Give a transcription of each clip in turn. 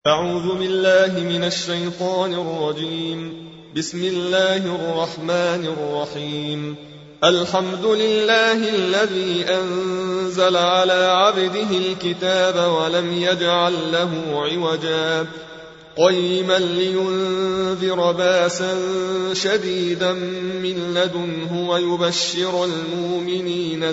أعوذ بالله من الشيطان الرجيم. بسم الله الرحمن الرحيم. الحمد لله الذي أنزل على عبده الكتاب ولم يجعل له عوجا قيما لينذر باسا شديدا من لدنه ويبشر المؤمنين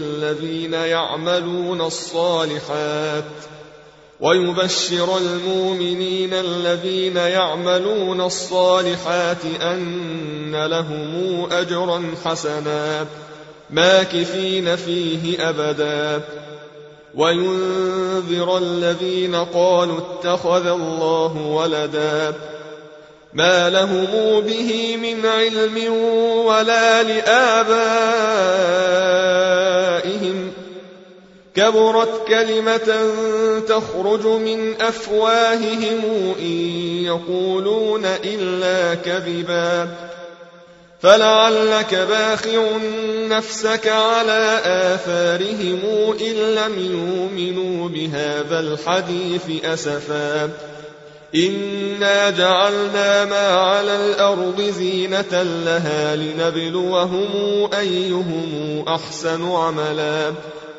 الذين يعملون الصالحات أن لهم أجرا حسنا ماكثين فيه أبدا وينذر الذين قالوا اتخذ الله ولدا ما لهم به من علم ولا لآبائهم كبرت كلمة تخرج من أفواههم إن يقولون إلا كذبا فلعلك باخع نفسك على آثارهم إن لم يؤمنوا بهذا الحديث أسفا إنا جعلنا ما على الأرض زينة لها لنبلوهم أيهم أحسن عملا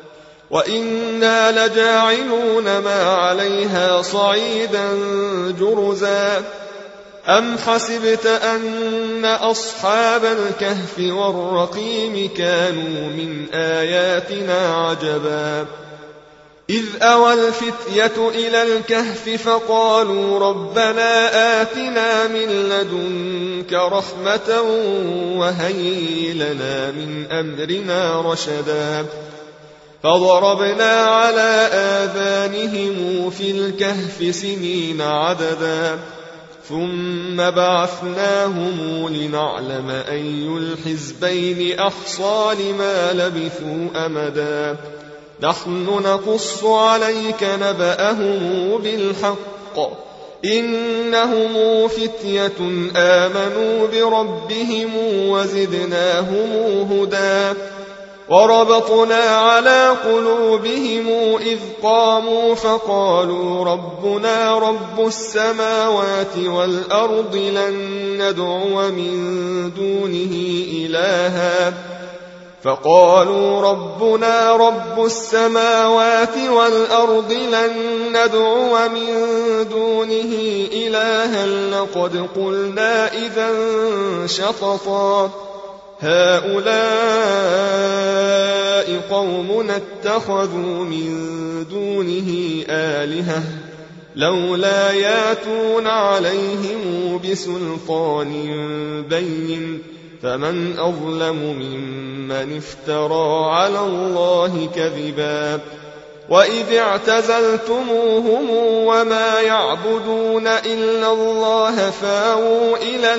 وإنا لجاعلون ما عليها صعيدا جرزا أم حسبت أن أصحاب الكهف والرقيم كانوا من آياتنا عجبا إذ أوى الفتية إلى الكهف فقالوا ربنا آتنا من لدنك رحمة وهيئ لنا من أمرنا رشدا فضربنا على آذانهم في الكهف سنين عددا ثم بعثناهم لنعلم أي الحزبين أحصى لما لبثوا أمدا نحن نقص عليك نبأهم بالحق إنهم فتية آمنوا بربهم وزدناهم هدى وربطنا على قلوبهم إذ قاموا فقالوا ربنا رب السماوات والأرض لن ندعو من دونه إلها لقد قلنا إذا شططا هؤلاء قومنا اتخذوا من دونه آلهة لولا ياتون عليهم بسلطان بين فمن أظلم ممن افترى على الله كذبا وإذ اعتزلتموهم وما يعبدون إلا الله فاووا إلى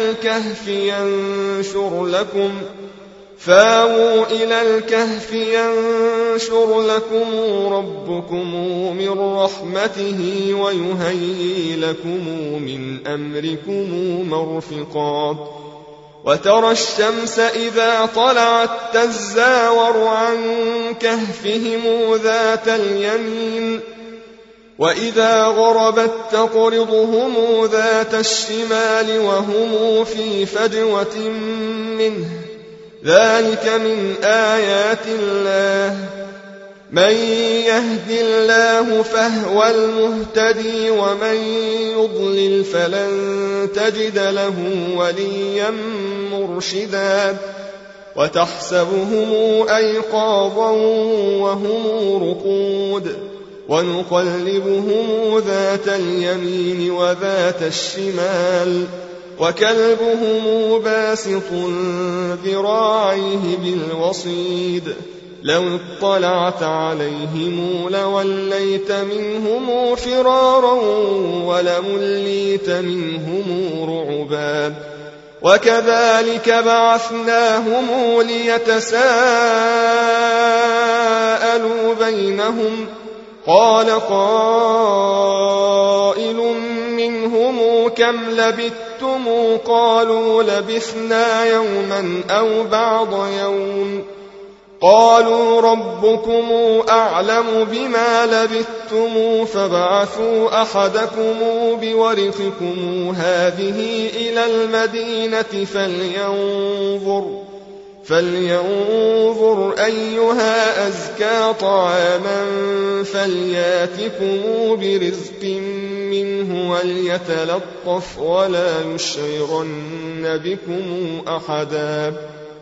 الكهف ينشر لكم ربكم من رحمته ويهيئ لكم من أمركم مرفقا وترى الشمس إذا طلعت تزاور عن كهفهم ذات اليمين وإذا غربت تقرضهم ذات الشمال وهم في فجوة منه ذلك من آيات الله من يهد الله فهو المهتدي ومن يضلل فلن تجد له وليا مرشدا وتحسبهم أيقاظا وهم رقود ونقلبهم ذات اليمين وذات الشمال وكلبهم باسط ذراعيه بالوصيد لو اطلعت عليهم لوليت منهم فرارا ولمليت منهم رعبا وكذلك بعثناهم ليتساءلوا بينهم قال قائل منهم كم لبثتم قالوا لبثنا يوما أو بعض يوم قالوا ربكم أعلم بما لبثتم فابعثوا أحدكم بورقكم هذه إلى المدينة فلينظر أيها أزكى طعاما فلياتكم برزق منه وليتلطف ولا يشعرن بكم أحدا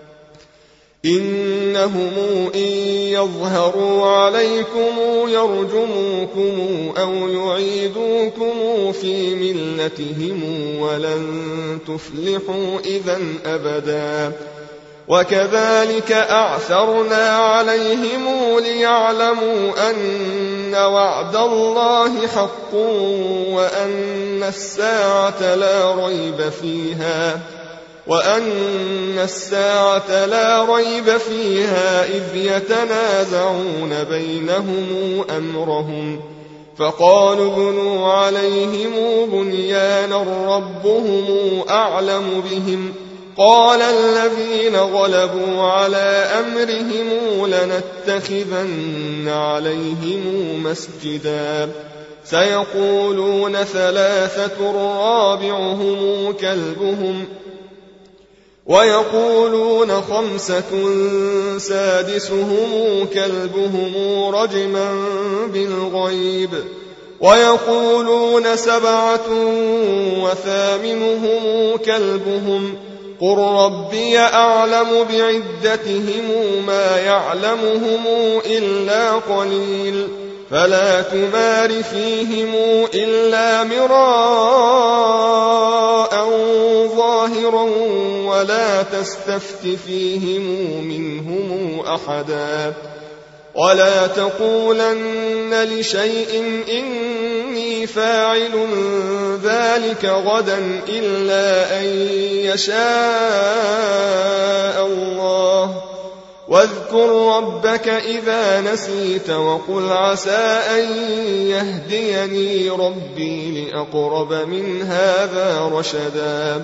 إنهم إن يظهروا عليكم يرجموكم أو يعيدوكم في ملتهم ولن تفلحوا إذا أبدا وكذلك أعثرنا عليهم ليعلموا أن وعد الله حق وأن الساعة لا ريب فيها إذ يتنازعون بينهم أمرهم فقالوا ابنوا عليهم بنيانا ربهم أعلم بهم قال الذين غلبوا على أمرهم لنتخذن عليهم مسجدا سيقولون 3 رابعهم كلبهم ويقولون 5 سادسهم كلبهم رجما بالغيب ويقولون 7 وثامنهم كلبهم قل ربي أعلم بعدتهم ما يعلمهم إلا قليل فلا تمار فيهم إلا مراء ظاهرا ولا تستفت فيهم منهم أحدا ولا تقولن لشيء إني فاعل ذلك غدا إلا أن يشاء الله واذكر ربك إذا نسيت وقل عسى أن يهديني ربي لأقرب من هذا رشدا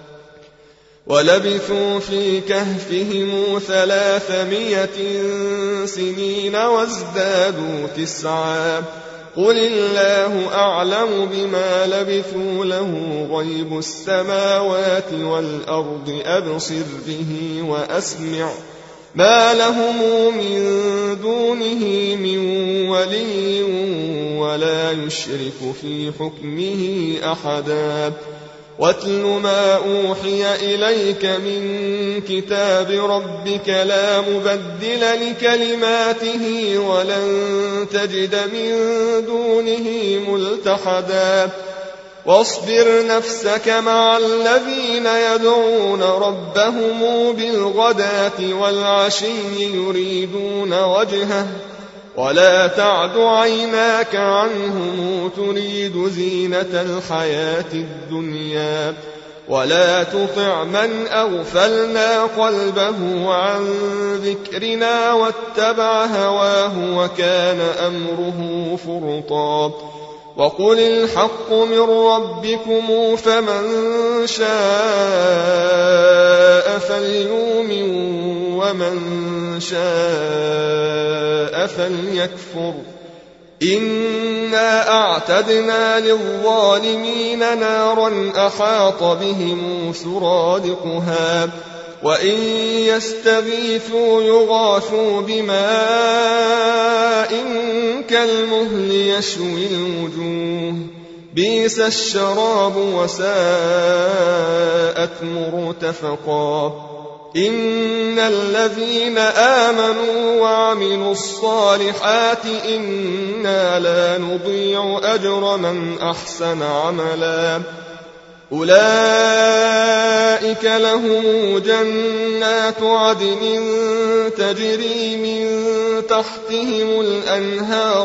ولبثوا في كهفهم 300 سنين وازدادوا 9 قل الله أعلم بما لبثوا له غيب السماوات والأرض أبصر به وأسمع ما لهم من دونه من ولي ولا يشرك في حكمه أحدا واتل ما أوحي إليك من كتاب ربك لا مبدل لكلماته ولن تجد من دونه ملتحدا واصبر نفسك مع الذين يدعون ربهم بالغداة والعشي يريدون وجهه ولا تعد عيناك عنهم تريد زينة الحياة الدنيا ولا تطع من أغفلنا قلبه عن ذكرنا واتبع هواه وكان أمره فرطا وقل الحق من ربكم فمن شاء فليؤمن ومن شاء فليكفر إنا أعتدنا للظالمين نارا أحاط بهم سرادقها وإن يستغيثوا يغاثوا بماء كالمهل يشوي الوجوه بئس الشراب وساءت مرتفقا إن الذين آمنوا وعملوا الصالحات إنا لا نضيع أجر من أحسن عملا أولئك لهم جنات عدن تجري من تحتهم الأنهار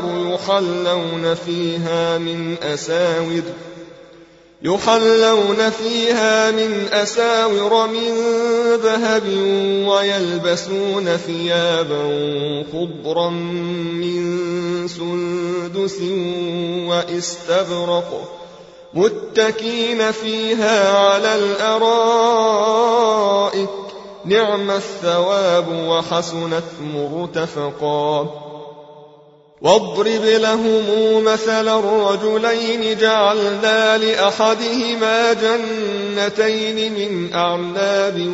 يحلون فيها من أساور من ذهب ويلبسون ثيابا خضرا من سندس وإستبرق متكين فيها على الأرائك نعم الثواب وحسنت مرتفقا واضرب لهم مثلا الرجلين جعلنا لأحدهما جنتين من أعناب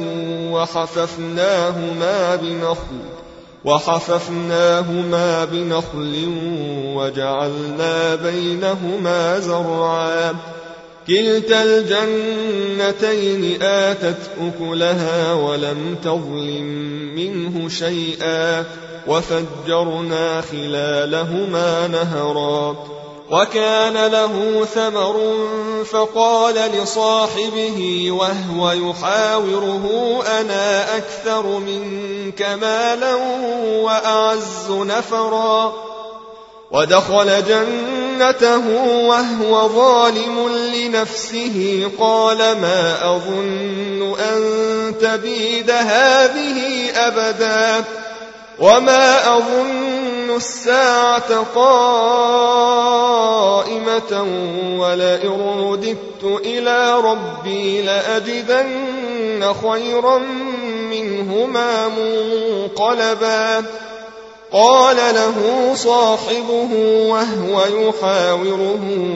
وحففناهما بنخل وجعلنا بينهما زرعا كلتا الجنتين آتت أكلها ولم تظلم منه شيئا وفجرنا خلالهما نهرا وكان له ثمر فقال لصاحبه وهو يحاوره أنا أكثر منك مالا وأعز نفرا ودخل جنته وهو ظالم لنفسه قال ما أظن أن تبيد هذه أبدا وما أظن الساعة قائمة ولئن رددت إلى ربي لأجدن خيرا منهما منقلبا قال له صاحبه وهو يحاوره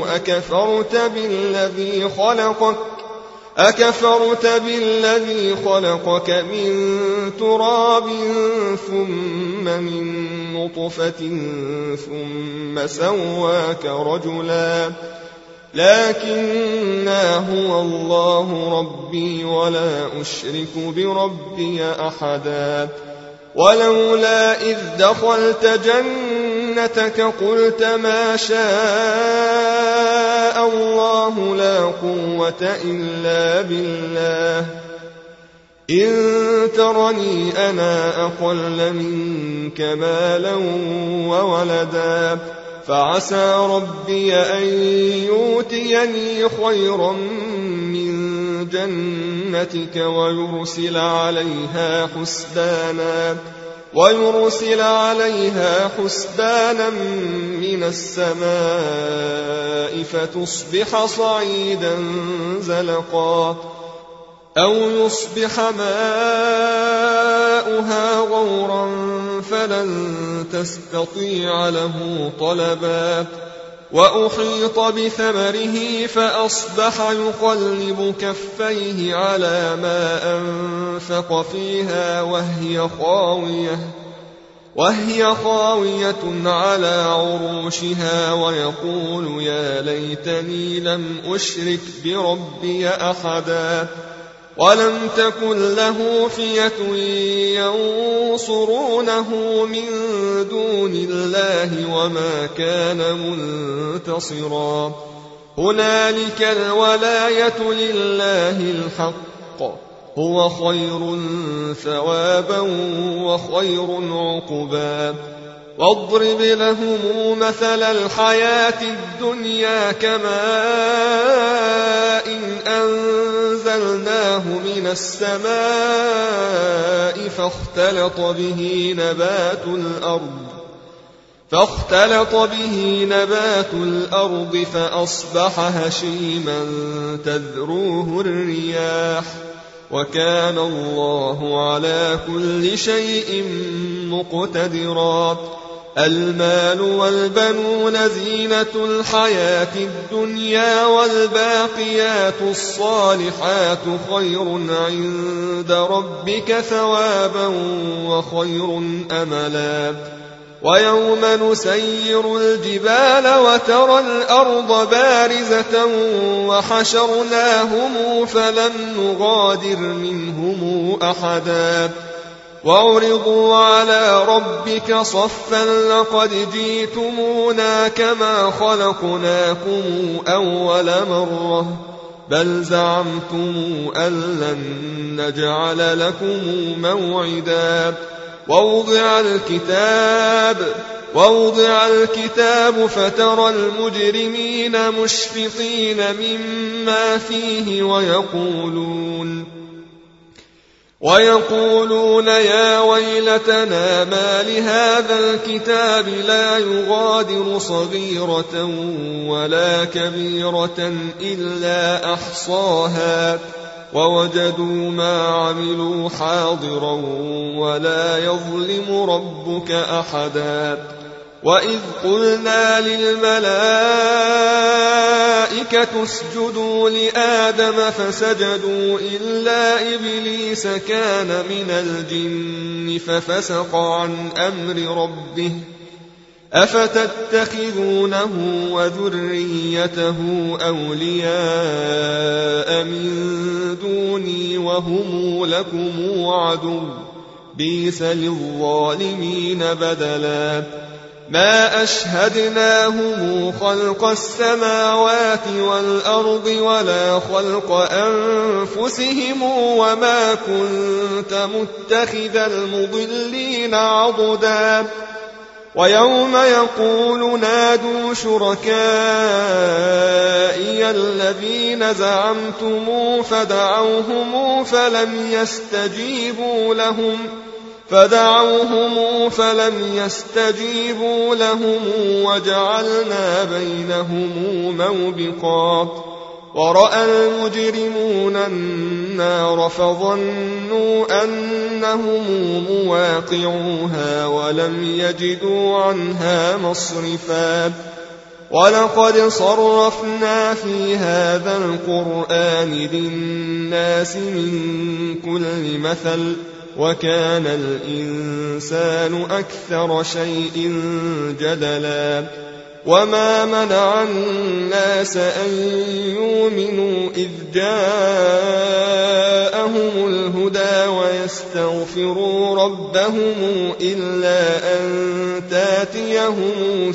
أكفرت بالذي خلقك من تراب ثم من نطفة ثم سواك رجلا لكنا هو الله ربي ولا أشرك بربي أحدا ولولا إذ دخلت جنتك قلت ما شاء الله لا قوة إلا بالله إن ترني أنا أقل منك مالا وولدا فعسى ربي أن يؤتيني خيرا من جنتك ويرسل عليها حسبانا من السماء فتصبح صعيدا زلقا أو يصبح ماؤها غورا فلن تستطيع له طلبا وأحيط بثمره فأصبح يقلب كفيه على ما أنفق فيها وهي خاوية على عروشها ويقول يا ليتني لم أشرك بربي أحدا ولم تكن له فئة ينصرونه من دون الله وما كان منتصرا هنالك الولاية لله الحق هو خير ثوابا وخير عقبا واضرب لهم مثل الحياة الدنيا كماء أنزلناه من السماء فاختلط به نبات الأرض فأصبح هشيما تذروه الرياح وكان الله على كل شيء مقتدرا المال والبنون زينة الحياة الدنيا والباقيات الصالحات خير عند ربك ثوابا وخير أملا ويوم نسير الجبال وترى الأرض بارزة وحشرناهم فلم نغادر منهم أحدا وعرضوا على ربك صفا لقد جئتمونا كما خلقناكم أول مرة بل زعمتم أن لن نجعل لكم موعدا ووضع الكتاب فترى المجرمين مشفقين مما فيه ويقولون يا ويلتنا ما لهذا الكتاب لا يغادر صغيرة ولا كبيرة إلا أحصاها ووجدوا ما عملوا حاضرا ولا يظلم ربك أحدا وإذ قلنا للملائكة اسجدوا لآدم فسجدوا إلا إبليس كان من الجن ففسق عن أمر ربه أفتتخذونه وذريته أولياء من دوني وهم لكم عدو بئس للظالمين بدلا ما أشهدناهم خلق السماوات والأرض ولا خلق أنفسهم وما كنت متخذ المضلين عضدا ويوم يقول نادوا شركائي الذين زعمتم فدعوهم فلم يستجيبوا لهم وجعلنا بينهم موبقا ورأى المجرمون النار فظنوا أنهم مواقعوها ولم يجدوا عنها مصرفا ولقد صرفنا في هذا القرآن للناس من كل مثل وكان الإنسان أكثر شيء جدلا وما منع الناس أن يؤمنوا إذ جاءهم الهدى ويستغفروا ربهم إلا أن تاتيهم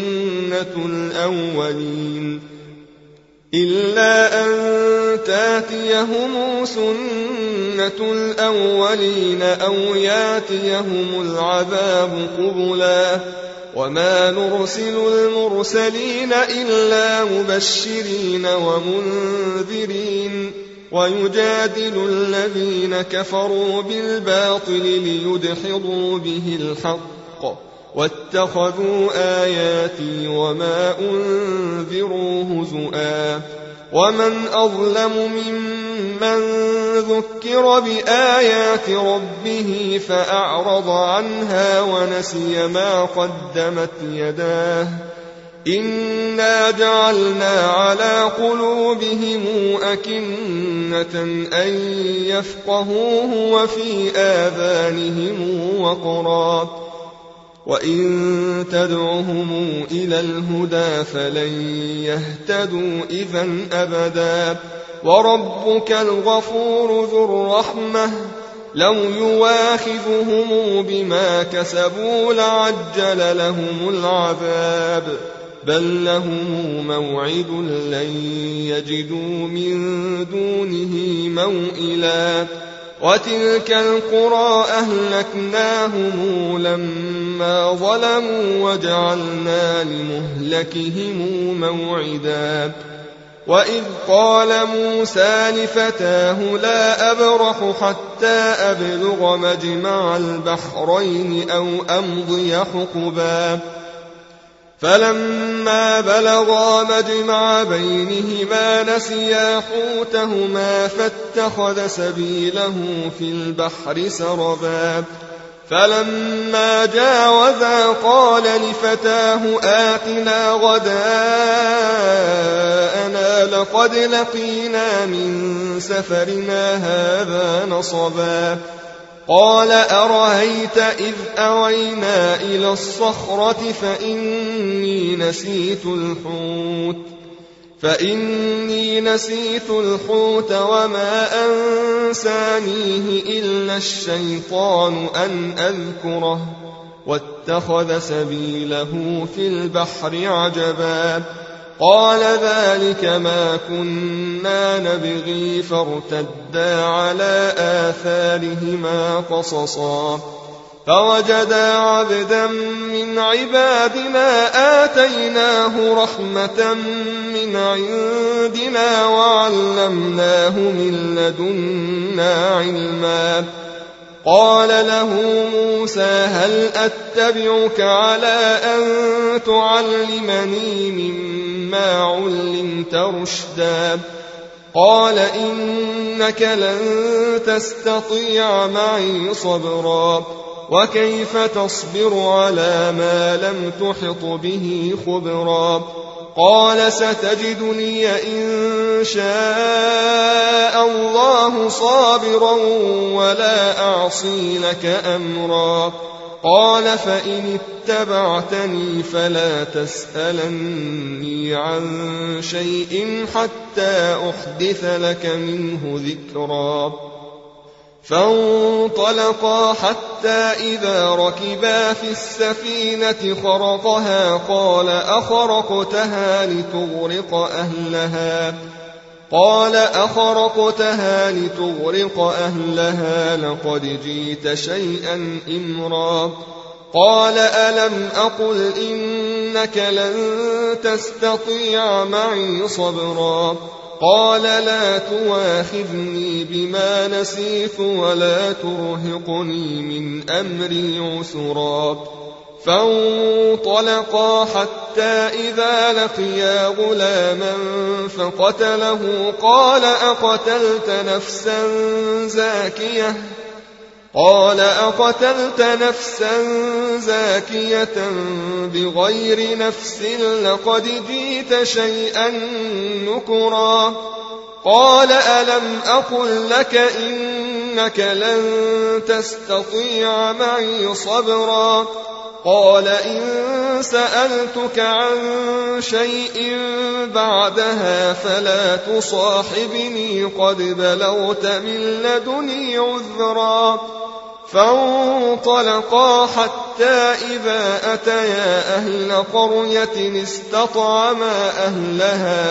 سنة الأولين أو ياتيهم العذاب قبلا وما نرسل المرسلين إلا مبشرين ومنذرين ويجادل الذين كفروا بالباطل ليدحضوا به الحق واتخذوا آياتي وما أنذروا هزؤا ومن أظلم ممن ذكر بآيات ربه فأعرض عنها ونسي ما قدمت يداه إنا جعلنا على قلوبهم أكنة أن يفقهوه وفي آذانهم وقرا وإن تدعهم إلى الهدى فلن يهتدوا إذن أبدا وربك الغفور ذو الرحمة لو يواخذهم بما كسبوا لعجل لهم العذاب بل لهم موعد لن يجدوا من دونه موئلا وتلك القرى أهلكناهم لما ظلموا وجعلنا لمهلكهم موعدا وإذ قال موسى لفتاه لا أبرح حتى أبلغ مجمع البحرين أو أمضي حقبا فلما بلغا مجمع بينهما نسيا حوتهما فاتخذ سبيله في البحر سربا فلما جاوزا قال لفتاه آتنا غداءنا لقد لقينا من سفرنا هذا نصبا قال أرأيت إذ أوينا إلى الصخرة فإني نسيت الحوت وما أنسانيه إلا الشيطان أن أذكره واتخذ سبيله في البحر عجبا قال ذلك ما كنا نبغي فارتدا على آثارهما قصصا فوجدا عبدا من عبادنا آتيناه رحمة من عندنا وعلمناه من لدنا علما قال له موسى هل أتبعك على أن تعلمني مما علمت رشدا قال إنك لن تستطيع معي صبرا وكيف تصبر على ما لم تحط به خبرا قال ستجدني إن شاء الله صابرا ولا أعصي لك أمرا قال فإن اتبعتني فلا تسألني عن شيء حتى أحدث لك منه ذكرا فانطلقا حتى إذا ركبا في السفينة خرقها قال أخرقتها لتغرق أهلها لقد جئت شيئا إمرا قال ألم أقل إنك لن تستطيع معي صبرا قال لا تواخذني بما نسيت ولا ترهقني من أمري عسرا فانطلقا حتى إذا لقيا غلاما فقتله قال أقتلت نفسا زاكية بغير نفس لقد جئت شيئا نكرا قال ألم أقل لك إنك لن تستطيع معي صبرا قال إن سألتك عن شيء بعدها فلا تصاحبني قد بلغت من لدني عذرا فانطلقا حتى إذا أتيا أهل قرية استطعما أهلها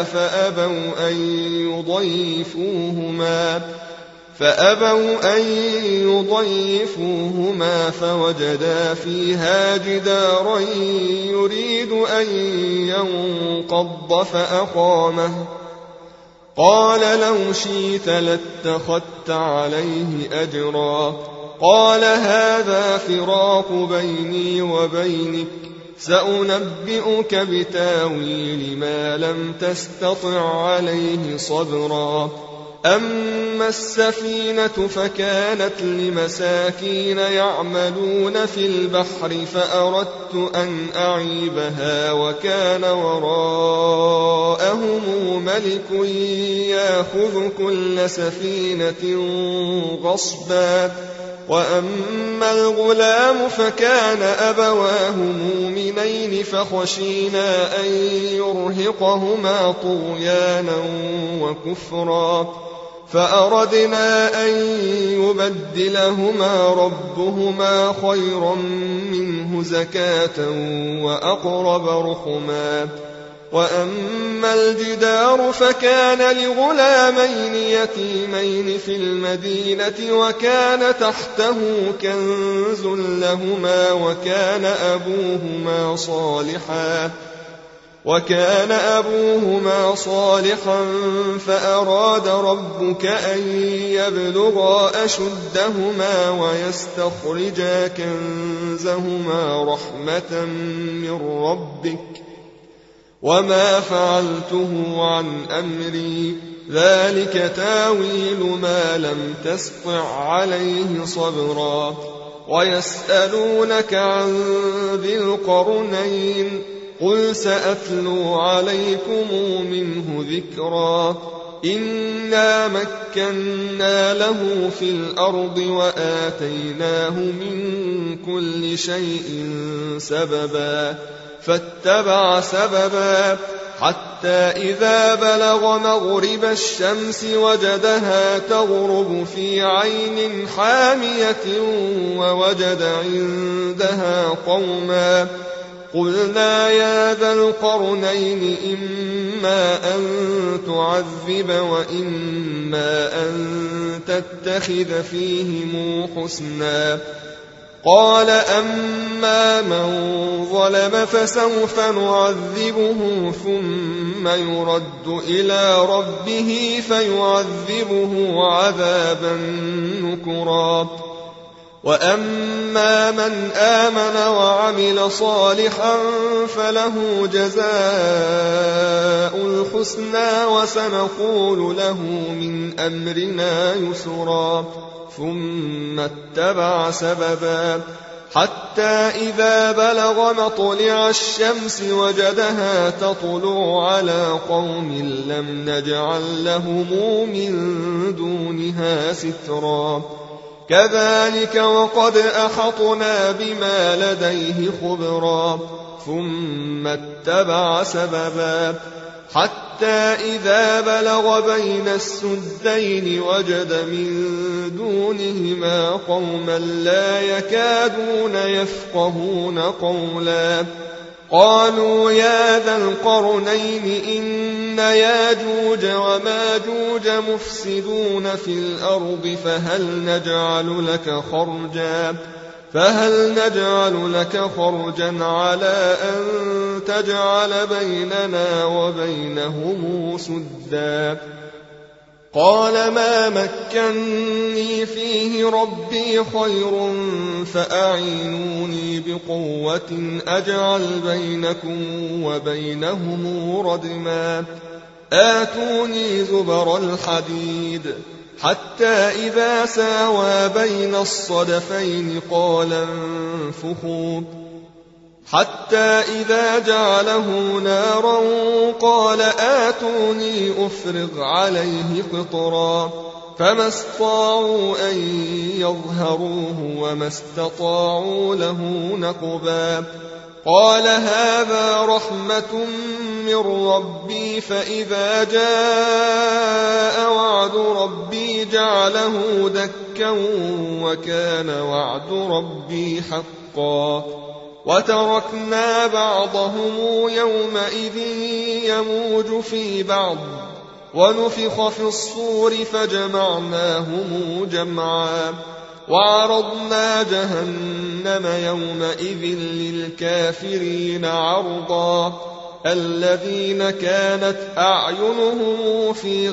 فأبوا أن يضيفوهما فوجدا فيها جدارا يريد أن ينقض فأقامه قال لو شئت لاتخذت عليه أجرا قال هذا فراق بيني وبينك سأنبئك بتاويل ما لم تستطع عليه صبرا أما السفينة فكانت لمساكين يعملون في البحر فأردت أن أعيبها وكان وراءهم ملك يأخذ كل سفينة غصبا وأما الغلام فكان أبواه مؤمنين فخشينا أن يرهقهما طغيانا وكفرا فأردنا أن يبدلهما ربهما خيرا منه زكاة وأقرب رحما وأما الجدار فكان لغلامين يتيمين في المدينة وكان تحته كنز لهما وكان أبوهما صالحا فأراد ربك أن يبلغا أشدهما ويستخرجا كنزهما رحمة من ربك وما فعلته عن أمري ذلك تاويل ما لم تسطع عليه صبرا ويسألونك عن ذي القرنين قل سأتلو عليكم منه ذكرا إنا مكنا له في الأرض وآتيناه من كل شيء سببا فاتبع سببا حتى إذا بلغ مغرب الشمس وجدها تغرب في عين حامية ووجد عندها قوما قلنا يا ذا القرنين إما أن تعذب وإما أن تتخذ فيهم حسنا قال أما من ظلم فسوف نعذبه ثم يرد إلى ربه فيعذبه عذابا نكرا وأما من آمن وعمل صالحا فله جزاء الحسنى وسنقول له من أمرنا يسرا ثم اتبع سببا حتى إذا بلغ مطلع الشمس وجدها تطلع على قوم لم نجعل لهم من دونها سترا كذلك وقد أحطنا بما لديه خبرا ثم اتبع سببا حتى إذا بلغ بين السدين وجد من دونهما قوما لا يكادون يفقهون قولا قالوا يا ذا القرنين إن ياجوج وماجوج مفسدون في الأرض فهل نجعل لك خرجا على أن تجعل بيننا وبينهم سدا قال ما مكني فيه ربي خير فأعينوني بقوة أجعل بينكم وبينهم ردما آتوني زبر الحديد حتى إذا ساوى بين الصدفين قال انفخوا حتى إذا جعله نارا قال آتوني أفرغ عليه قطرا فما استطاعوا أن يظهروه وما استطاعوا له نقبا قال هذا رحمة من ربي فإذا جاء وعد ربي جعله دكا وكان وعد ربي حقا وتركنا بعضهم يومئذ يموج في بعض ونفخ في الصور فجمعناهم جمعا وعرضنا جهنم يومئذ للكافرين عرضا الذين كانت أعينهم في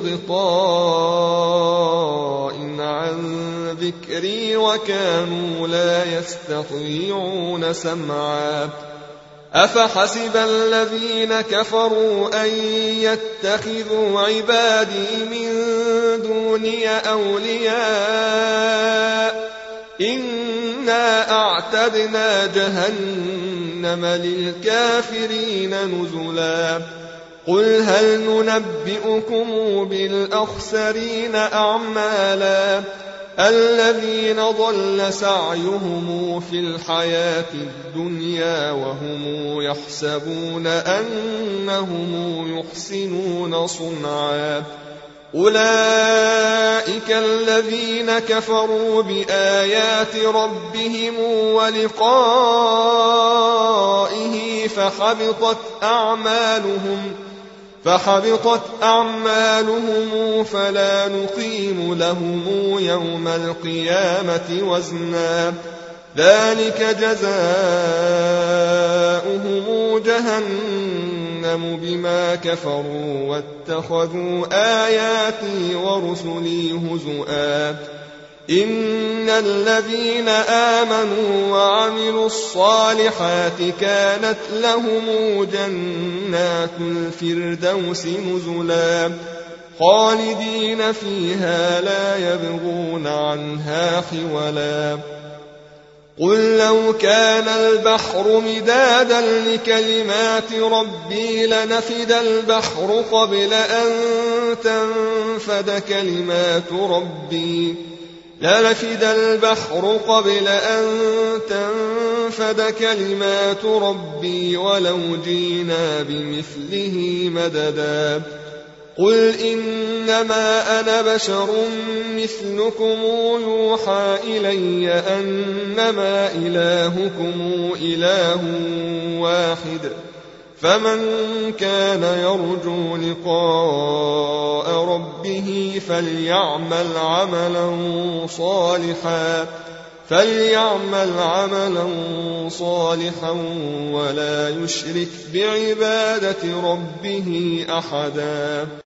غطاء عن ذكري وكانوا لا يستطيعون سمعا أفحسب الذين كفروا أن يتخذوا عبادي من دوني أولياء إنا أعتدنا جهنم للكافرين نزلا قل هل ننبئكم بالأخسرين أعمالا الذين ضل سعيهم في الحياة الدنيا وهم يحسبون أنهم يحسنون صنعا أولئك الذين كفروا بآيات ربهم ولقائه فحبطت أعمالهم فلا نقيم لهم يوم القيامة وزنا ذلك جزاؤهم جهنم بما كفروا واتخذوا آياتي ورسلي هزؤا إن الذين آمنوا وعملوا الصالحات كانت لهم جنات الفردوس نزلا خالدين فيها لا يبغون عنها حولا قل لو كان البحر مدادا لكلمات ربي لنفد البحر قبل أن تنفد كلمات ربي ولو جينا بمثله مددا قل إنما أنا بشر مثلكم يوحى إلي أنما إلهكم إله واحد فمن كان يرجو لقاء ربه فليعمل عملا صالحا ولا يشرك بعبادة ربه أحدا